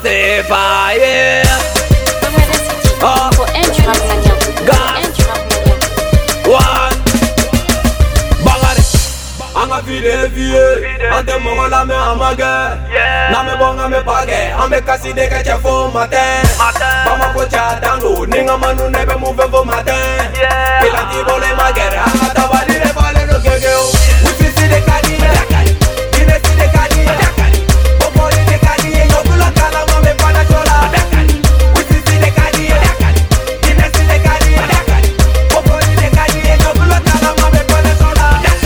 c'est pas hier. For N-Trap Mania. One Bangare Anga vide vie Ante mongo la me amage Na me bonga me page Ame kasi de ke chefo matin Bama pocha dango Ninga manu nebe move vo matin Pilanti bole magere Anga tabali le vale no gegeo Wisi si de kadi Dine si de kadi Bopori de kadi Yokula kala mame pana chola Wisi si de kadi Dine si de kadi Bopori de kadi Yokula kala mame pana chola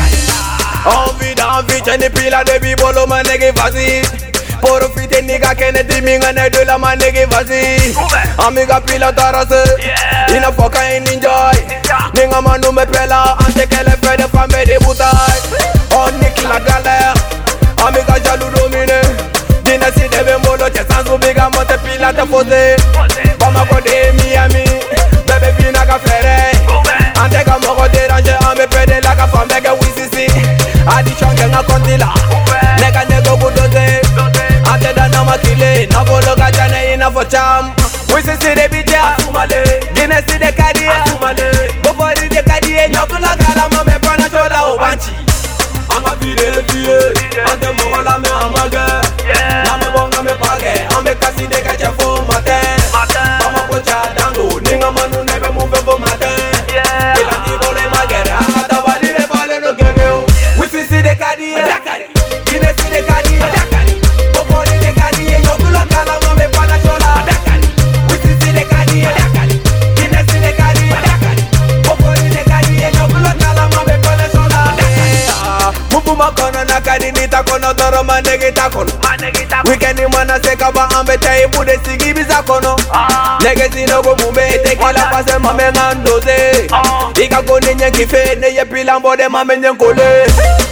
Envie, j'en pila de bibolo ma nigga vas-y. Profite nigga kene timinga ne de la ma nigga vas-y. Amiga pila tarase, ina foka in enjoy. Ninga manu me pela, ante que le fait de femme et de bouteilles. On nique la galère, amiga jaloux dominé. Dina si deve molo, t'es sans oubliga monte pila te fose. Bamako de Miami, bébé vina ka frère. Ante ka moko déranger, ame pede la ka femme que oui si si. Addiction kenga kontila Nega nego budoze Ante dana makile Na volo gajane ina for cham Wisi si de bija Asumale Gine si de kadie Asumale Bofori de kadie Nyokula kala mame pana chola obanchi Anga vide vie Ante mongo la me amage Na me bonga me page Ame kasi de kache fo matin Bama pocha dango Ninga manu nebe move vo matin Pilanti bole magere Anga tabali le vale no gegeo Wisi de kadi, Gine si de kadi, Bopori de kadi, Yokula kala mame pana chola. Wisi si de kadi, Gine si de kadi, Bopori de kadi, Yokula kala mame pana chola. Mubu makono na kadi nita kono doro manegi takono. Weekend mana seka ba ambe tai bude sigi biza kono. Nege sino go mumbe te kila pase mame ngandoze. Ika kone nyengi fe ne ye pilambo de mame nyen kole.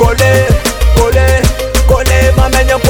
Kole, mame nyen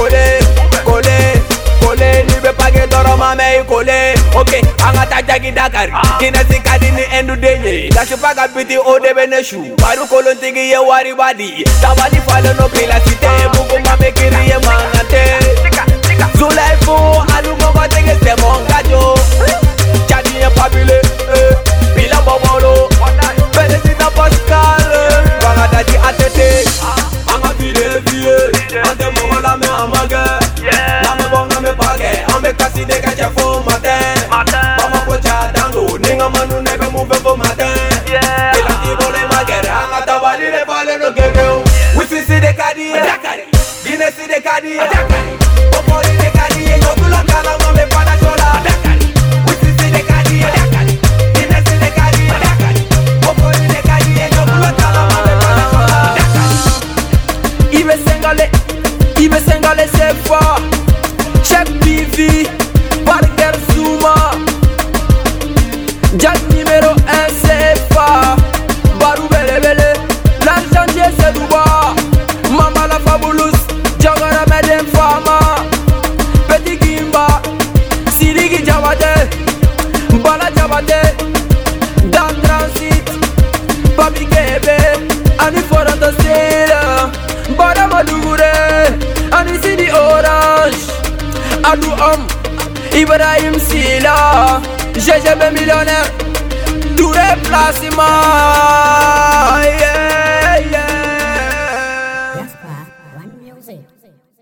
kole, libe page doro mame kole. Ok, anga tajagi dakari, kina sikadi ni endu denye. Dashi paga biti ode beneshu, baru kolon tigi ye wari badi. Tabali falo no pila site, buku mame kiri ye mangate. Zulaifu, alu mongo tege se mongajo. Chadi ye pabile, pila bobolo. Benesita Pascal, wanga daji atete. Anga vide vie, ante mongo la me amage. Na me bonga me page, ame kasi de kache fo matin. Bama pocha dango, ninga manu nebe move vo matin. Pilanti bole magere, anga tabali le vale no gegeo. Wisi si de kadi, Gine si de kadi, Bopori de kadi, Yokula kala mame pana chola. Wisi si de kadi, Gine si de kadi, Bopori de kadi, Yokula kala mame pana chola. Ibe sengale c'est fort. Check PV, Parker Zuma. Jack numéro 1 c'est fort. Barou bele bele, l'argentier c'est Duba. Mama la fabulous, Jagara Medem Fama. Petit Kimba, Sirigi Jabate, Bala Jabate, Dan Transit, Papi Kebe, Ani Foranta Sela, Bada Madugure, Ani Sidi Orange, Adu Ibrahim Sila, GGB millionnaire, Touré Plasima. That's why one music.